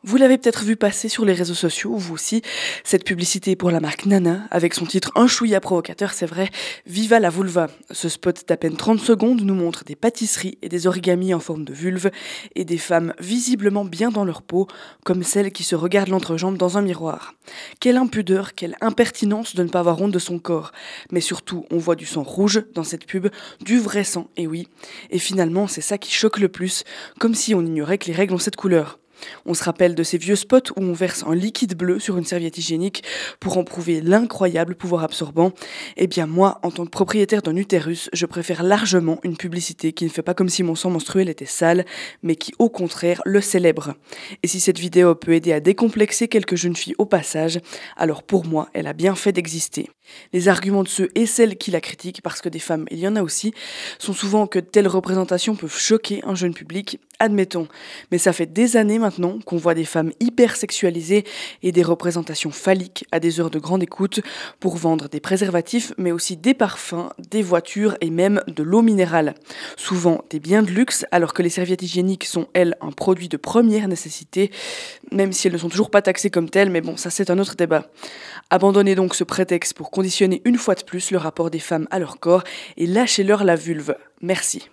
Vous l'avez peut-être vu passer sur les réseaux sociaux, vous aussi, cette publicité pour la marque Nana, avec son titre un chouïa provocateur, c'est vrai, Viva la vulva. Ce spot d'à peine 30 secondes nous montre des pâtisseries et des origamis en forme de vulve, et des femmes visiblement bien dans leur peau, comme celle qui se regarde l'entrejambe dans un miroir. Quelle impudeur, quelle impertinence de ne pas avoir honte de son corps. Mais surtout, on voit du sang rouge dans cette pub, du vrai sang, et oui. Et finalement, c'est ça qui choque le plus, comme si on ignorait que les règles ont cette couleur. On se rappelle de ces vieux spots où on verse un liquide bleu sur une serviette hygiénique pour en prouver l'incroyable pouvoir absorbant. Eh bien moi, en tant que propriétaire d'un utérus, je préfère largement une publicité qui ne fait pas comme si mon sang menstruel était sale, mais qui au contraire le célèbre. Et si cette vidéo peut aider à décomplexer quelques jeunes filles au passage, alors pour moi, elle a bien fait d'exister. Les arguments de ceux et celles qui la critiquent, parce que des femmes, il y en a aussi, sont souvent que telles représentations peuvent choquer un jeune public, admettons. Mais ça fait des années maintenant qu'on voit des femmes hyper sexualisées et des représentations phalliques à des heures de grande écoute pour vendre des préservatifs, mais aussi des parfums, des voitures et même de l'eau minérale. Souvent des biens de luxe, alors que les serviettes hygiéniques sont, elles, un produit de première nécessité, même si elles ne sont toujours pas taxées comme telles, mais bon, ça c'est un autre débat. Abandonnez donc ce prétexte pour conditionner une fois de plus le rapport des femmes à leur corps et lâchez-leur la vulve. Merci.